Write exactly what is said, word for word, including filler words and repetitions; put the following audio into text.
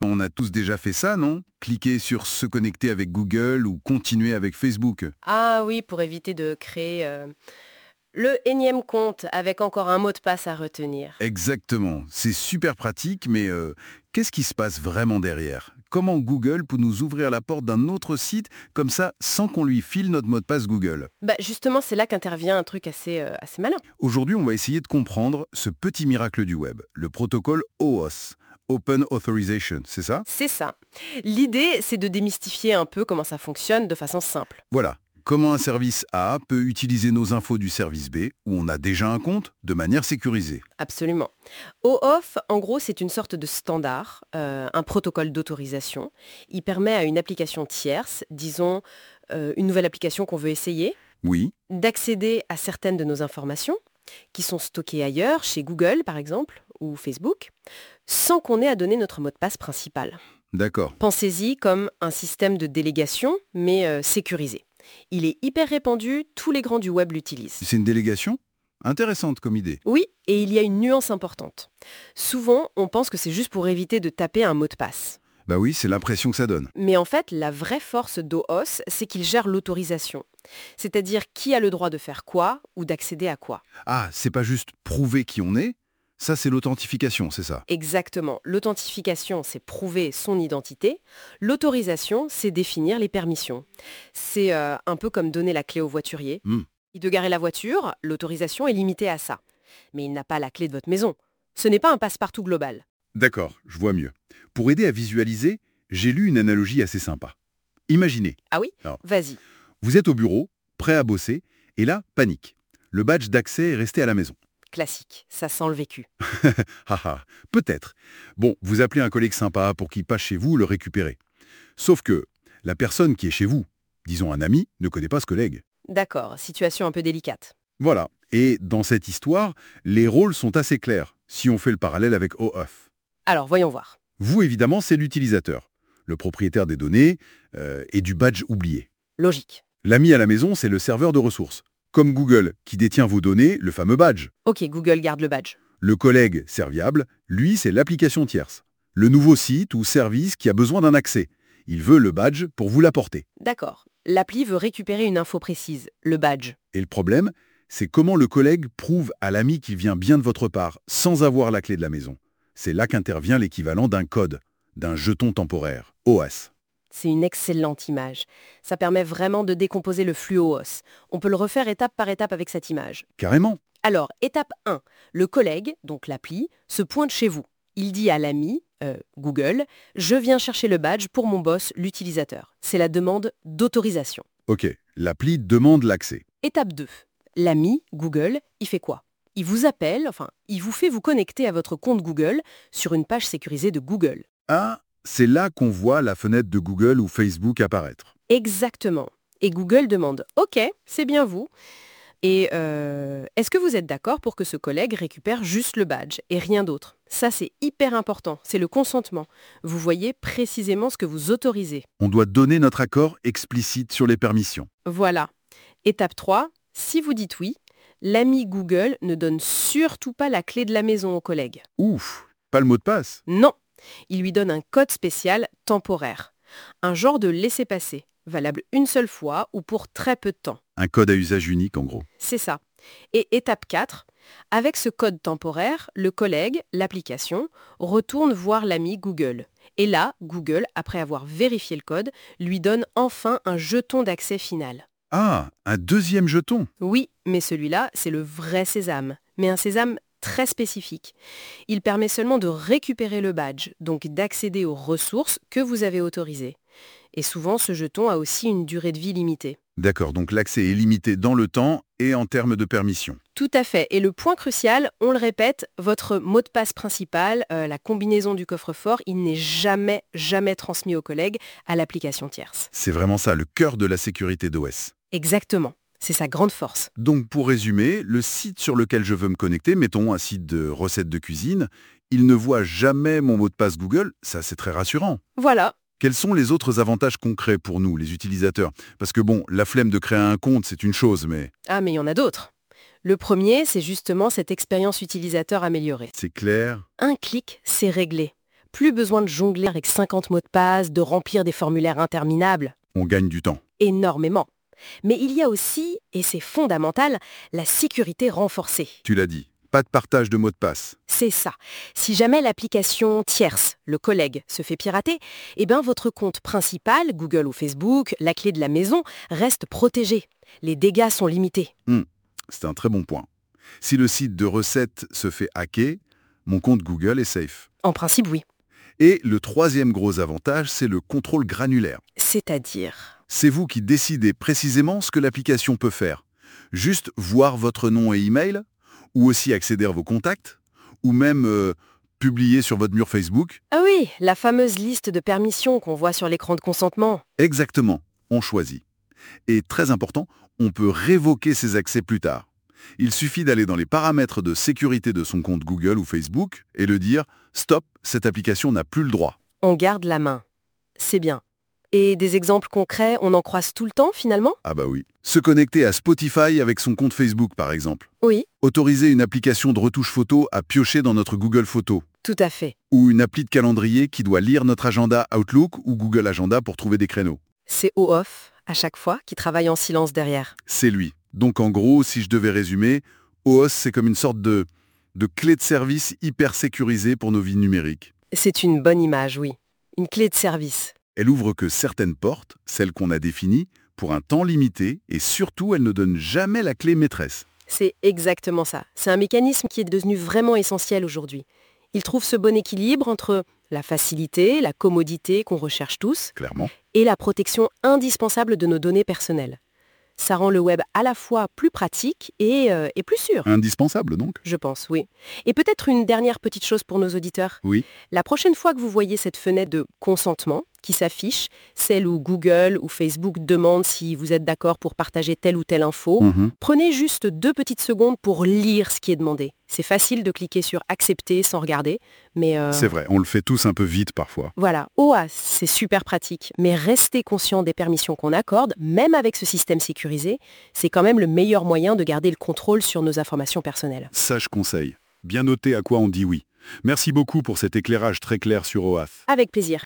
On a tous déjà fait ça, non? Cliquer sur se connecter avec Google ou continuer avec Facebook. Ah oui, pour éviter de créer euh, le énième compte avec encore un mot de passe à retenir. Exactement. C'est super pratique, mais euh, qu'est-ce qui se passe vraiment derrière? Comment Google peut nous ouvrir la porte d'un autre site comme ça sans qu'on lui file notre mot de passe Google? Bah justement, c'est là qu'intervient un truc assez, euh, assez malin. Aujourd'hui, on va essayer de comprendre ce petit miracle du web, le protocole O auth, Open Authorization, c'est ça? C'est ça. L'idée, c'est de démystifier un peu comment ça fonctionne de façon simple. Voilà. Comment un service A peut utiliser nos infos du service B, où on a déjà un compte, de manière sécurisée. Absolument. OAuth, en gros, c'est une sorte de standard, euh, un protocole d'autorisation. Il permet à une application tierce, disons euh, une nouvelle application qu'on veut essayer, Oui, d'accéder à certaines de nos informations, qui sont stockées ailleurs, chez Google par exemple, ou Facebook, sans qu'on ait à donner notre mot de passe principal. d'accord. Pensez-y comme un système de délégation, mais euh, sécurisé. Il est hyper répandu, tous les grands du web l'utilisent. C'est une délégation? Intéressante comme idée. Oui, et il y a une nuance importante. Souvent, on pense que c'est juste pour éviter de taper un mot de passe. Bah oui, c'est l'impression que ça donne. Mais en fait, la vraie force d'OAuth, c'est qu'il gère l'autorisation. C'est-à-dire qui a le droit de faire quoi ou d'accéder à quoi. Ah, c'est pas juste prouver qui on est, ça c'est l'authentification, c'est ça. Exactement. L'authentification, c'est prouver son identité. L'autorisation, c'est définir les permissions. C'est euh, un peu comme donner la clé au voiturier. Hmm, Il de garer la voiture, l'autorisation est limitée à ça. Mais il n'a pas la clé de votre maison. Ce n'est pas un passe-partout global. D'accord, je vois mieux. Pour aider à visualiser, j'ai lu une analogie assez sympa. Imaginez, Ah oui? alors, Vas-y. vous êtes au bureau, prêt à bosser, et là, panique. Le badge d'accès est resté à la maison. Classique, ça sent le vécu. Haha, peut-être. Bon, vous appelez un collègue sympa pour qu'il passe chez vous le récupérer. Sauf que la personne qui est chez vous, disons un ami, ne connaît pas ce collègue. D'accord, situation un peu délicate. Voilà. Et dans cette histoire, les rôles sont assez clairs, si on fait le parallèle avec OAuth. Alors, voyons voir. Vous, évidemment, c'est l'utilisateur, le propriétaire des données euh, et du badge oublié. Logique. L'ami à la maison, c'est le serveur de ressources, comme Google, qui détient vos données, le fameux badge. Ok, Google garde le badge. Le collègue serviable, lui, c'est l'application tierce. Le nouveau site ou service qui a besoin d'un accès. Il veut le badge pour vous l'apporter. D'accord. L'appli veut récupérer une info précise, le badge. Et le problème, c'est comment le collègue prouve à l'ami qu'il vient bien de votre part, sans avoir la clé de la maison. C'est là qu'intervient l'équivalent d'un code, d'un jeton temporaire, OAuth. C'est une excellente image. Ça permet vraiment de décomposer le flux OAuth. On peut le refaire étape par étape avec cette image. Carrément. Alors, étape un. Le collègue, donc l'appli, se pointe chez vous. Il dit à l'ami, euh, Google, je viens chercher le badge pour mon boss, l'utilisateur. C'est la demande d'autorisation. Ok, l'appli demande l'accès. Étape deux. L'ami, Google, il fait quoi? Il vous appelle, enfin, il vous fait vous connecter à votre compte Google sur une page sécurisée de Google. Ah, c'est là qu'on voit la fenêtre de Google ou Facebook apparaître. Exactement. Et Google demande, ok, c'est bien vous. Et euh, est-ce que vous êtes d'accord pour que ce collègue récupère juste le badge et rien d'autre? Ça, c'est hyper important, c'est le consentement. Vous voyez précisément ce que vous autorisez. On doit donner notre accord explicite sur les permissions. Voilà. Étape trois. Si vous dites oui, l'ami Google ne donne surtout pas la clé de la maison au collègue. Ouf, pas le mot de passe. Non, il lui donne un code spécial temporaire. Un genre de laissez-passer, valable une seule fois ou pour très peu de temps. Un code à usage unique en gros. C'est ça. Et étape quatre, avec ce code temporaire, le collègue, l'application, retourne voir l'ami Google. Et là, Google, après avoir vérifié le code, lui donne enfin un jeton d'accès final. Ah, un deuxième jeton. Oui, mais celui-là, c'est le vrai sésame. Mais un sésame très spécifique. Il permet seulement de récupérer le badge, donc d'accéder aux ressources que vous avez autorisées. Et souvent, ce jeton a aussi une durée de vie limitée. D'accord, donc l'accès est limité dans le temps et en termes de permission. Tout à fait. Et le point crucial, on le répète, votre mot de passe principal, euh, la combinaison du coffre-fort, il n'est jamais, jamais transmis au collègue à l'application tierce. C'est vraiment ça, le cœur de la sécurité d'O S. Exactement. C'est sa grande force. Donc pour résumer, le site sur lequel je veux me connecter, mettons un site de recettes de cuisine, il ne voit jamais mon mot de passe Google, ça c'est très rassurant. Voilà. Quels sont les autres avantages concrets pour nous, les utilisateurs? Parce que bon, la flemme de créer un compte, c'est une chose, mais... Ah, mais il y en a d'autres. Le premier, c'est justement cette expérience utilisateur améliorée. C'est clair. Un clic, c'est réglé. Plus besoin de jongler avec cinquante mots de passe, de remplir des formulaires interminables. On gagne du temps. Énormément. Mais il y a aussi, et c'est fondamental, la sécurité renforcée. Tu l'as dit, pas de partage de mots de passe. C'est ça. Si jamais l'application tierce, le collègue, se fait pirater, eh bien votre compte principal, Google ou Facebook, la clé de la maison, reste protégé. Les dégâts sont limités. Hmm, c'est un très bon point. Si le site de recettes se fait hacker, mon compte Google est safe. En principe, oui. Et le troisième gros avantage, c'est le contrôle granulaire. C'est-à-dire... C'est vous qui décidez précisément ce que l'application peut faire. Juste voir votre nom et email, ou aussi accéder à vos contacts, ou même euh, publier sur votre mur Facebook. Ah oui, la fameuse liste de permissions qu'on voit sur l'écran de consentement. Exactement, on choisit. Et très important, on peut révoquer ces accès plus tard. Il suffit d'aller dans les paramètres de sécurité de son compte Google ou Facebook et le dire « Stop, cette application n'a plus le droit ». On garde la main. C'est bien. Et des exemples concrets, on en croise tout le temps finalement? Ah bah oui. Se connecter à Spotify avec son compte Facebook par exemple. Oui, Autoriser une application de retouche photo à piocher dans notre Google Photos. tout à fait. Ou une appli de calendrier qui doit lire notre agenda Outlook ou Google Agenda pour trouver des créneaux. C'est O-Off, à chaque fois, qui travaille en silence derrière. C'est lui. Donc en gros, si je devais résumer, O O S c'est comme une sorte de, de clé de service hyper sécurisée pour nos vies numériques. C'est une bonne image, oui. Une clé de service. Elle ouvre que certaines portes, celles qu'on a définies, pour un temps limité et surtout elle ne donne jamais la clé maîtresse. C'est exactement ça. C'est un mécanisme qui est devenu vraiment essentiel aujourd'hui. Il trouve ce bon équilibre entre la facilité, la commodité qu'on recherche tous, Clairement. et la protection indispensable de nos données personnelles. Ça rend le web à la fois plus pratique et, euh, et plus sûr, Indispensable donc. je pense, oui. Et peut-être une dernière petite chose pour nos auditeurs. Oui. La prochaine fois que vous voyez cette fenêtre de consentement qui s'affiche, celle où Google ou Facebook demandent si vous êtes d'accord pour partager telle ou telle info, Mhm. prenez juste deux petites secondes pour lire ce qui est demandé. C'est facile de cliquer sur accepter sans regarder, mais euh, C'est vrai, on le fait tous un peu vite parfois. voilà, O A S, c'est super pratique, mais restez conscient des permissions qu'on accorde, même avec ce système sécurisé, c'est quand même le meilleur moyen de garder le contrôle sur nos informations personnelles. Sage conseil. Bien noter à quoi on dit oui. Merci beaucoup pour cet éclairage très clair sur O A S. Avec plaisir.